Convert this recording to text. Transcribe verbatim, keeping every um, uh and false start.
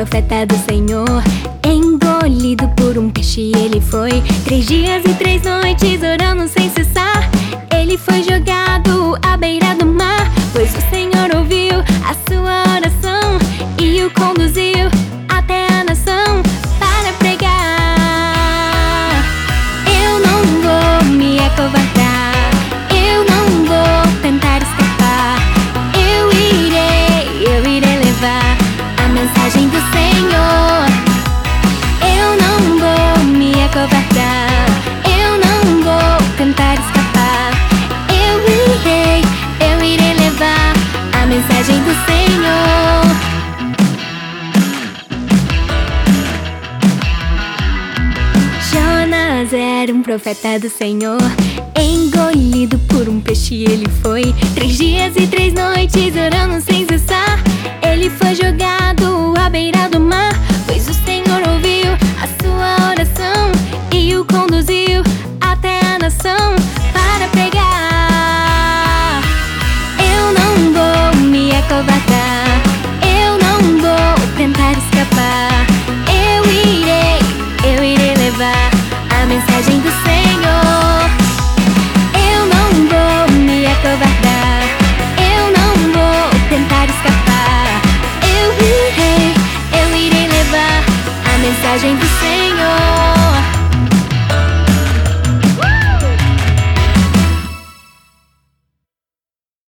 profeta do Senhor. Engolido por um peixe ele foi, três dias e três noites orando sem cessar. Ele foi jogado à beira do mar, pois o Senhor ouviu a sua oração e o conduziu até a nação para pregar. Eu não vou me acovardar, eu não vou tentar escapar. Eu irei, eu irei levar a mensagem do Senhor. Eu não vou me acovardar, eu não vou tentar escapar. Eu irei, eu irei levar a mensagem do Senhor. Jonas era um profeta do Senhor. Engolido por um peixe ele foi, três dias e três noites orando sem cessar. Ele foi jogado à beira do mar, pois o Senhor ouviu a sua oração e o conduziu até a nação para pregar. Eu não vou me acovardar, eu não vou tentar escapar. Eu irei, eu irei levar a mensagem do Senhor. Eu não vou me acovardar, eu não vou tentar escapar. Eu irei, eu irei levar a mensagem do